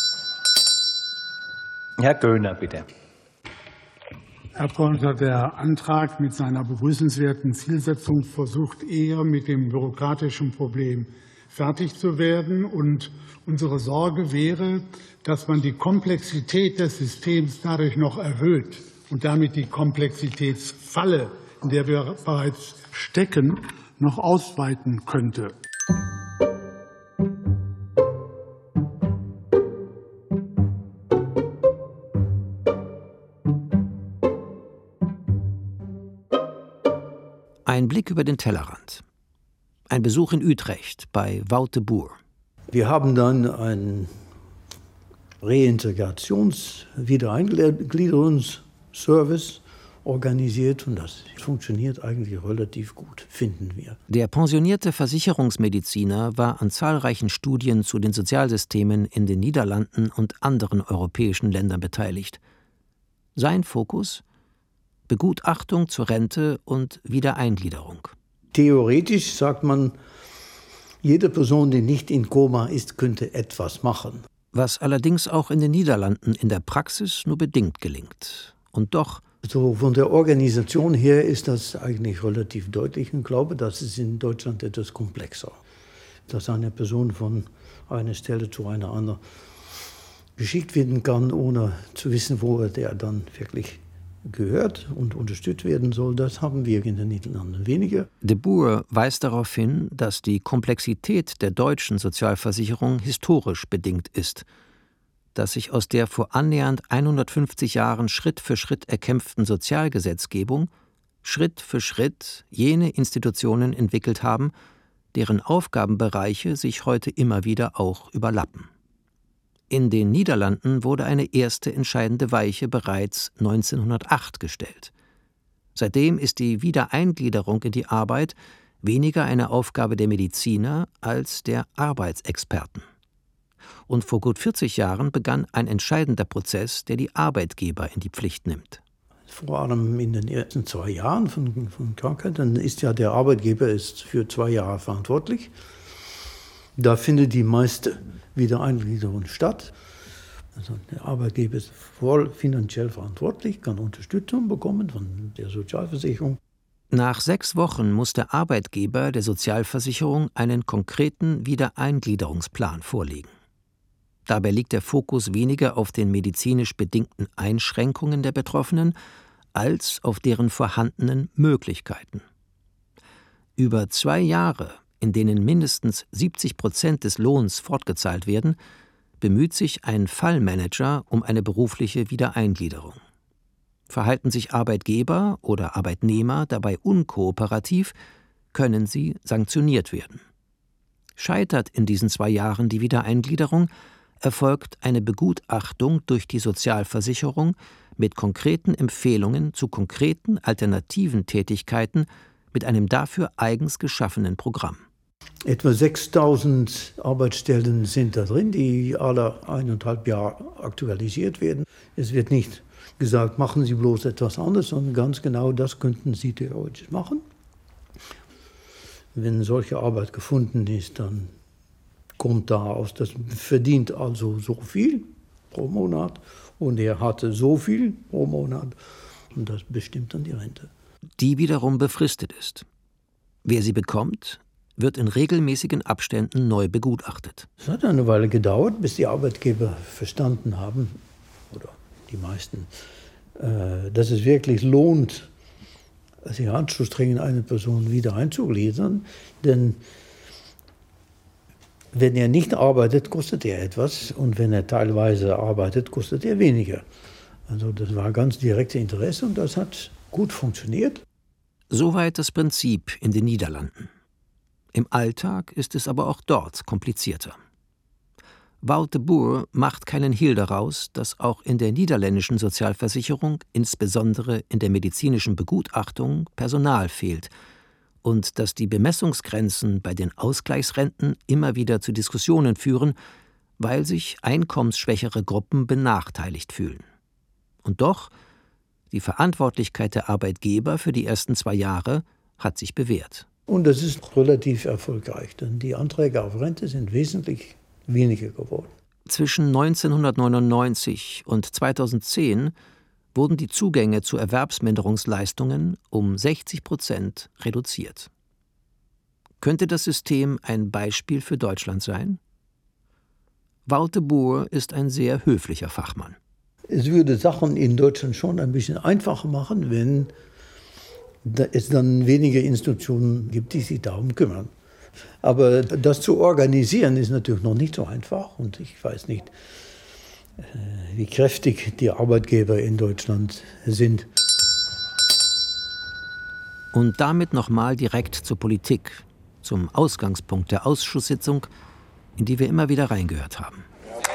Herr Göhner, bitte. Herr Abgeordneter, der Antrag mit seiner begrüßenswerten Zielsetzung versucht eher mit dem bürokratischen Problem fertig zu werden. Und unsere Sorge wäre, dass man die Komplexität des Systems dadurch noch erhöht und damit die Komplexitätsfalle, in der wir bereits stecken, noch ausweiten könnte. Ein Blick über den Tellerrand. Ein Besuch in Utrecht bei Wout de Boer. Wir haben dann einen Reintegrations-, Wiedereingliederungsservice organisiert und das funktioniert eigentlich relativ gut, finden wir. Der pensionierte Versicherungsmediziner war an zahlreichen Studien zu den Sozialsystemen in den Niederlanden und anderen europäischen Ländern beteiligt. Sein Fokus? Begutachtung zur Rente und Wiedereingliederung. Theoretisch sagt man, jede Person, die nicht in Koma ist, könnte etwas machen. Was allerdings auch in den Niederlanden in der Praxis nur bedingt gelingt. Und doch So von der Organisation her ist das eigentlich relativ deutlich. Ich glaube, das ist in Deutschland etwas komplexer. Dass eine Person von einer Stelle zu einer anderen geschickt werden kann, ohne zu wissen, wo der dann wirklich gehört und unterstützt werden soll, das haben wir in den Niederlanden weniger. De Boer weist darauf hin, dass die Komplexität der deutschen Sozialversicherung historisch bedingt ist, dass sich aus der vor annähernd hundertfünfzig Jahren Schritt für Schritt erkämpften Sozialgesetzgebung Schritt für Schritt jene Institutionen entwickelt haben, deren Aufgabenbereiche sich heute immer wieder auch überlappen. In den Niederlanden wurde eine erste entscheidende Weiche bereits neunzehnhundertacht gestellt. Seitdem ist die Wiedereingliederung in die Arbeit weniger eine Aufgabe der Mediziner als der Arbeitsexperten. Und vor gut vierzig Jahren begann ein entscheidender Prozess, der die Arbeitgeber in die Pflicht nimmt. Vor allem in den ersten zwei Jahren von, von Krankheit, dann ist ja der Arbeitgeber ist für zwei Jahre verantwortlich. Da findet die meiste Wiedereingliederung statt. Also der Arbeitgeber ist voll finanziell verantwortlich, kann Unterstützung bekommen von der Sozialversicherung. Nach sechs Wochen muss der Arbeitgeber der Sozialversicherung einen konkreten Wiedereingliederungsplan vorlegen. Dabei liegt der Fokus weniger auf den medizinisch bedingten Einschränkungen der Betroffenen als auf deren vorhandenen Möglichkeiten. Über zwei Jahre, in denen mindestens siebzig Prozent des Lohns fortgezahlt werden, bemüht sich ein Fallmanager um eine berufliche Wiedereingliederung. Verhalten sich Arbeitgeber oder Arbeitnehmer dabei unkooperativ, können sie sanktioniert werden. Scheitert in diesen zwei Jahren die Wiedereingliederung, erfolgt eine Begutachtung durch die Sozialversicherung mit konkreten Empfehlungen zu konkreten alternativen Tätigkeiten mit einem dafür eigens geschaffenen Programm. Etwa sechstausend Arbeitsstellen sind da drin, die alle eineinhalb Jahre aktualisiert werden. Es wird nicht gesagt, machen Sie bloß etwas anderes, sondern ganz genau das könnten Sie theoretisch machen. Wenn solche Arbeit gefunden ist, dann kommt daraus, das verdient also so viel pro Monat und er hatte so viel pro Monat und das bestimmt dann die Rente. Die wiederum befristet ist. Wer sie bekommt, wird in regelmäßigen Abständen neu begutachtet. Es hat eine Weile gedauert, bis die Arbeitgeber verstanden haben, oder die meisten, dass es wirklich lohnt, sich anzustrengen, eine Person wieder einzugliedern. Denn wenn er nicht arbeitet, kostet er etwas. Und wenn er teilweise arbeitet, kostet er weniger. Also das war ganz direktes Interesse und das hat gut funktioniert. Soweit das Prinzip in den Niederlanden. Im Alltag ist es aber auch dort komplizierter. Wout de Boer macht keinen Hehl daraus, dass auch in der niederländischen Sozialversicherung, insbesondere in der medizinischen Begutachtung, Personal fehlt und dass die Bemessungsgrenzen bei den Ausgleichsrenten immer wieder zu Diskussionen führen, weil sich einkommensschwächere Gruppen benachteiligt fühlen. Und doch, die Verantwortlichkeit der Arbeitgeber für die ersten zwei Jahre hat sich bewährt. Und das ist relativ erfolgreich, denn die Anträge auf Rente sind wesentlich weniger geworden. Zwischen neunzehnhundertneunundneunzig und zweitausendzehn wurden die Zugänge zu Erwerbsminderungsleistungen um sechzig Prozent reduziert. Könnte das System ein Beispiel für Deutschland sein? Wout de Boer ist ein sehr höflicher Fachmann. Es würde Sachen in Deutschland schon ein bisschen einfacher machen, wenn es dann weniger Institutionen gibt, die sich darum kümmern. Aber das zu organisieren ist natürlich noch nicht so einfach und ich weiß nicht, wie kräftig die Arbeitgeber in Deutschland sind. Und damit nochmal direkt zur Politik, zum Ausgangspunkt der Ausschusssitzung, in die wir immer wieder reingehört haben.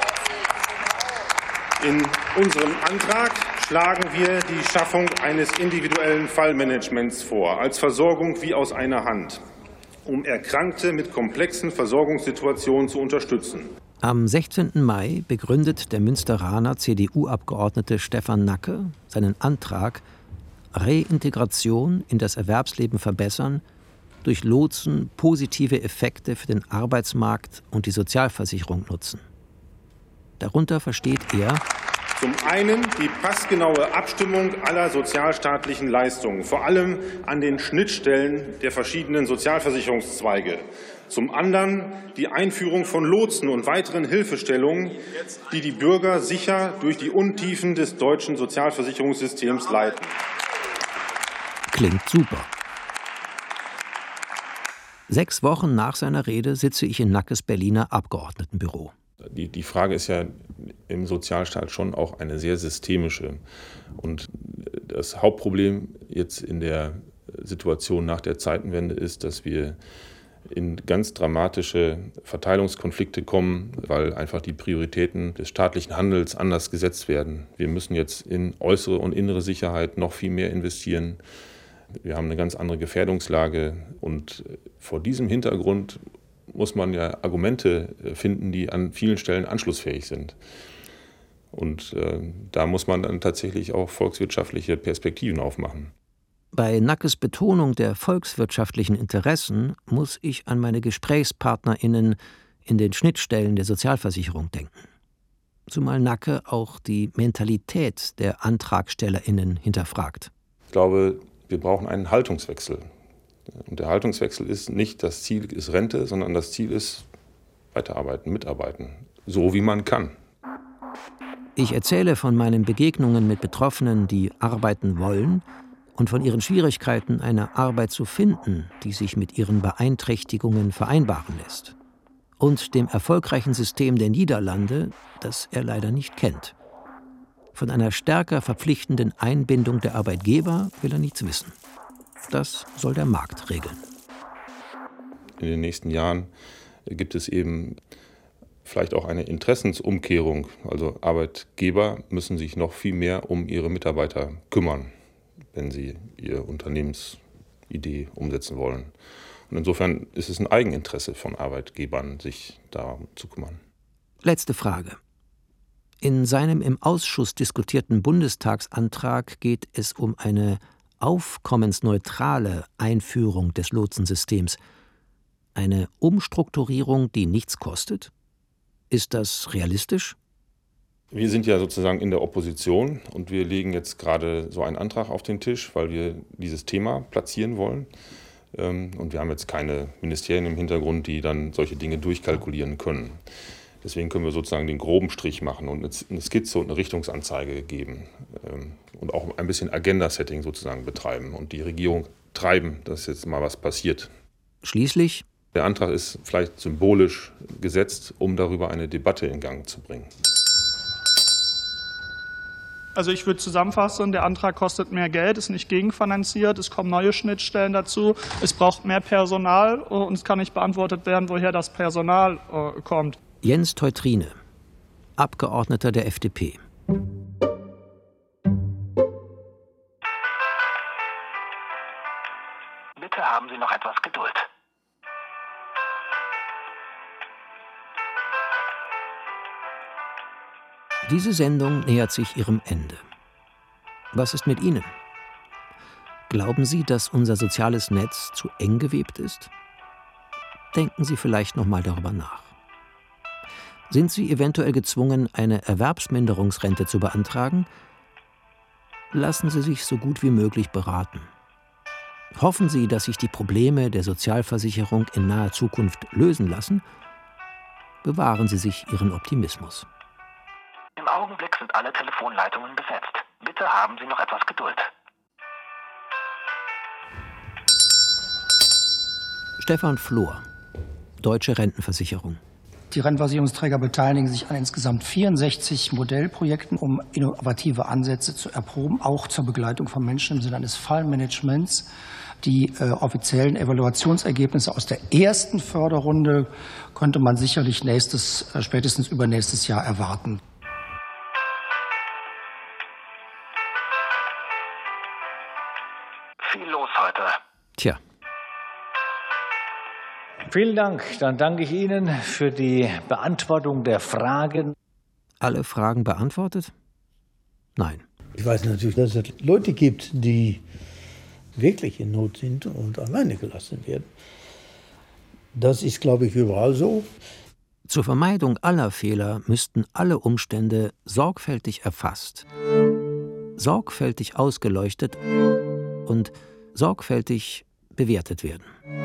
In unserem Antrag schlagen wir die Schaffung eines individuellen Fallmanagements vor, als Versorgung wie aus einer Hand, um Erkrankte mit komplexen Versorgungssituationen zu unterstützen. Am sechzehnten Mai begründet der Münsteraner C D U-Abgeordnete Stefan Nacke seinen Antrag, Reintegration in das Erwerbsleben verbessern, durch Lotsen positive Effekte für den Arbeitsmarkt und die Sozialversicherung nutzen. Darunter versteht er: Zum einen die passgenaue Abstimmung aller sozialstaatlichen Leistungen, vor allem an den Schnittstellen der verschiedenen Sozialversicherungszweige. Zum anderen die Einführung von Lotsen und weiteren Hilfestellungen, die die Bürger sicher durch die Untiefen des deutschen Sozialversicherungssystems leiten. Klingt super. Sechs Wochen nach seiner Rede sitze ich in Nackes Berliner Abgeordnetenbüro. Die, die Frage ist ja im Sozialstaat schon auch eine sehr systemische. Und das Hauptproblem jetzt in der Situation nach der Zeitenwende ist, dass wir in ganz dramatische Verteilungskonflikte kommen, weil einfach die Prioritäten des staatlichen Handels anders gesetzt werden. Wir müssen jetzt in äußere und innere Sicherheit noch viel mehr investieren. Wir haben eine ganz andere Gefährdungslage und vor diesem Hintergrund muss man ja Argumente finden, die an vielen Stellen anschlussfähig sind. Und äh, da muss man dann tatsächlich auch volkswirtschaftliche Perspektiven aufmachen. Bei Nackes Betonung der volkswirtschaftlichen Interessen muss ich an meine GesprächspartnerInnen in den Schnittstellen der Sozialversicherung denken. Zumal Nacke auch die Mentalität der AntragstellerInnen hinterfragt. Ich glaube, wir brauchen einen Haltungswechsel. Und der Haltungswechsel ist nicht, das Ziel ist Rente, sondern das Ziel ist weiterarbeiten, mitarbeiten, so wie man kann. Ich erzähle von meinen Begegnungen mit Betroffenen, die arbeiten wollen, und von ihren Schwierigkeiten, eine Arbeit zu finden, die sich mit ihren Beeinträchtigungen vereinbaren lässt. Und dem erfolgreichen System der Niederlande, das er leider nicht kennt. Von einer stärker verpflichtenden Einbindung der Arbeitgeber will er nichts wissen. Das soll der Markt regeln. In den nächsten Jahren gibt es eben vielleicht auch eine Interessensumkehrung. Also Arbeitgeber müssen sich noch viel mehr um ihre Mitarbeiter kümmern, wenn sie ihre Unternehmensidee umsetzen wollen. Und insofern ist es ein Eigeninteresse von Arbeitgebern, sich darum zu kümmern. Letzte Frage. In seinem im Ausschuss diskutierten Bundestagsantrag geht es um eine aufkommensneutrale Einführung des Lotsensystems. Eine Umstrukturierung, die nichts kostet? Ist das realistisch? Wir sind ja sozusagen in der Opposition und wir legen jetzt gerade so einen Antrag auf den Tisch, weil wir dieses Thema platzieren wollen. Und wir haben jetzt keine Ministerien im Hintergrund, die dann solche Dinge durchkalkulieren können. Deswegen können wir sozusagen den groben Strich machen und eine Skizze und eine Richtungsanzeige geben und auch ein bisschen Agenda-Setting sozusagen betreiben und die Regierung treiben, dass jetzt mal was passiert. Schließlich? Der Antrag ist vielleicht symbolisch gesetzt, um darüber eine Debatte in Gang zu bringen. Also ich würde zusammenfassen, der Antrag kostet mehr Geld, ist nicht gegenfinanziert, es kommen neue Schnittstellen dazu, es braucht mehr Personal und es kann nicht beantwortet werden, woher das Personal äh, kommt. Jens Teutrine, Abgeordneter der F D P. Bitte haben Sie noch etwas Geduld. Diese Sendung nähert sich ihrem Ende. Was ist mit Ihnen? Glauben Sie, dass unser soziales Netz zu eng gewebt ist? Denken Sie vielleicht noch mal darüber nach. Sind Sie eventuell gezwungen, eine Erwerbsminderungsrente zu beantragen? Lassen Sie sich so gut wie möglich beraten. Hoffen Sie, dass sich die Probleme der Sozialversicherung in naher Zukunft lösen lassen? Bewahren Sie sich Ihren Optimismus. Im Augenblick sind alle Telefonleitungen besetzt. Bitte haben Sie noch etwas Geduld. Stefan Flor, Deutsche Rentenversicherung. Die Rentenversicherungsträger beteiligen sich an insgesamt vierundsechzig Modellprojekten, um innovative Ansätze zu erproben, auch zur Begleitung von Menschen im Sinne eines Fallmanagements. Die äh, offiziellen Evaluationsergebnisse aus der ersten Förderrunde könnte man sicherlich nächstes, äh, spätestens übernächstes Jahr erwarten. Viel los heute. Tja. Vielen Dank. Dann danke ich Ihnen für die Beantwortung der Fragen. Alle Fragen beantwortet? Nein. Ich weiß natürlich, dass es Leute gibt, die wirklich in Not sind und alleine gelassen werden. Das ist, glaube ich, überall so. Zur Vermeidung aller Fehler müssten alle Umstände sorgfältig erfasst, sorgfältig ausgeleuchtet und sorgfältig bewertet werden.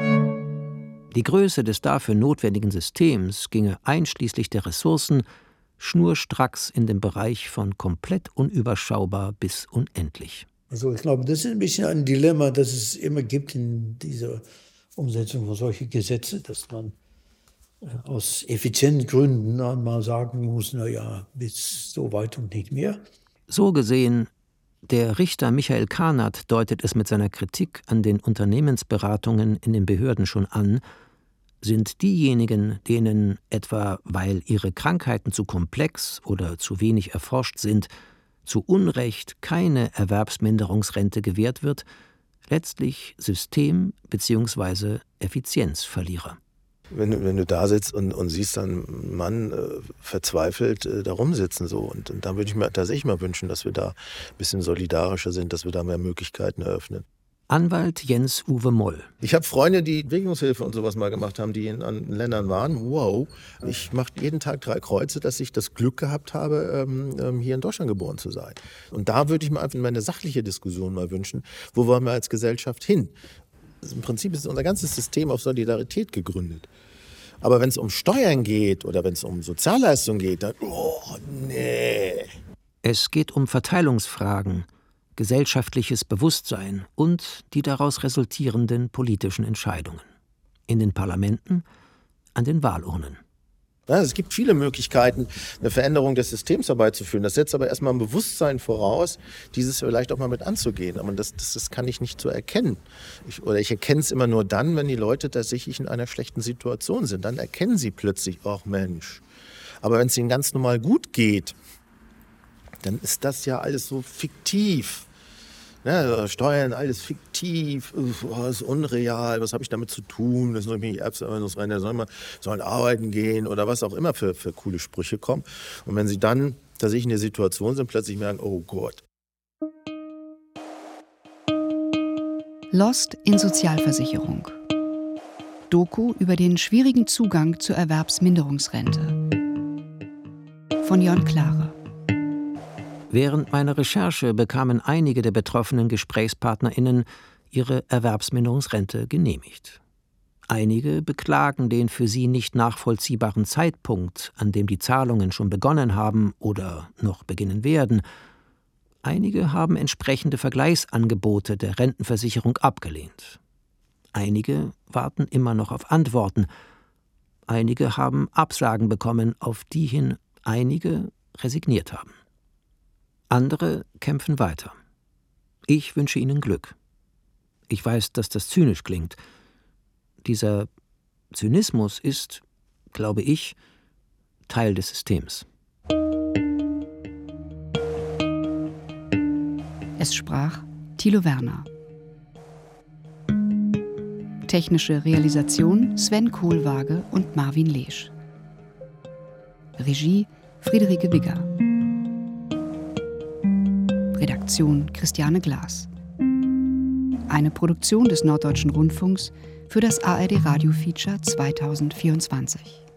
Die Größe des dafür notwendigen Systems ginge einschließlich der Ressourcen schnurstracks in den Bereich von komplett unüberschaubar bis unendlich. Also ich glaube, das ist ein bisschen ein Dilemma, das es immer gibt in dieser Umsetzung von solchen Gesetzen, dass man aus effizienten Gründen einmal sagen muss, na ja, bis so weit und nicht mehr. So gesehen, der Richter Michael Karnath deutet es mit seiner Kritik an den Unternehmensberatungen in den Behörden schon an, sind diejenigen, denen, etwa weil ihre Krankheiten zu komplex oder zu wenig erforscht sind, zu Unrecht keine Erwerbsminderungsrente gewährt wird, letztlich System- bzw. Effizienzverlierer. Wenn du, wenn du da sitzt und, und siehst dann einen Mann äh, verzweifelt äh, da rumsitzen so und, und da würde ich mir tatsächlich mal wünschen, dass wir da ein bisschen solidarischer sind, dass wir da mehr Möglichkeiten eröffnen. Anwalt Jens-Uwe Moll. Ich habe Freunde, die Bewegungshilfe und sowas mal gemacht haben, die in anderen Ländern waren. Wow, ich mache jeden Tag drei Kreuze, dass ich das Glück gehabt habe, ähm, hier in Deutschland geboren zu sein. Und da würde ich mir einfach mal eine sachliche Diskussion mal wünschen, wo wollen wir als Gesellschaft hin? Also im Prinzip ist unser ganzes System auf Solidarität gegründet. Aber wenn es um Steuern geht oder wenn es um Sozialleistungen geht, dann, oh, nee. Es geht um Verteilungsfragen, gesellschaftliches Bewusstsein und die daraus resultierenden politischen Entscheidungen. In den Parlamenten, an den Wahlurnen. Ja, es gibt viele Möglichkeiten, eine Veränderung des Systems herbeizuführen. Das setzt aber erstmal ein Bewusstsein voraus, dieses vielleicht auch mal mit anzugehen. Aber das, das, das kann ich nicht so erkennen. Ich, oder ich erkenne es immer nur dann, wenn die Leute tatsächlich in einer schlechten Situation sind. Dann erkennen sie plötzlich, ach Mensch. Aber wenn es ihnen ganz normal gut geht, dann ist das ja alles so fiktiv. Ja, Steuern, alles fiktiv, oh, das ist unreal, was habe ich damit zu tun, das soll mich Erbs rein, da sollen wir sollen arbeiten gehen oder was auch immer für, für coole Sprüche kommen. Und wenn sie dann tatsächlich in der Situation sind, plötzlich merken, oh Gott. Lost in Sozialversicherung. Doku über den schwierigen Zugang zur Erwerbsminderungsrente. Von Jörn Klare. Während meiner Recherche bekamen einige der betroffenen GesprächspartnerInnen ihre Erwerbsminderungsrente genehmigt. Einige beklagen den für sie nicht nachvollziehbaren Zeitpunkt, an dem die Zahlungen schon begonnen haben oder noch beginnen werden. Einige haben entsprechende Vergleichsangebote der Rentenversicherung abgelehnt. Einige warten immer noch auf Antworten. Einige haben Absagen bekommen, auf die hin einige resigniert haben. Andere kämpfen weiter. Ich wünsche ihnen Glück. Ich weiß, dass das zynisch klingt. Dieser Zynismus ist, glaube ich, Teil des Systems. Es sprach Thilo Werner. Technische Realisation Sven Kohlwaage und Marvin Lesch. Regie Friederike Wigger. Redaktion Christiane Glas. Eine Produktion des Norddeutschen Rundfunks für das A R D Radio Feature zweitausendvierundzwanzig.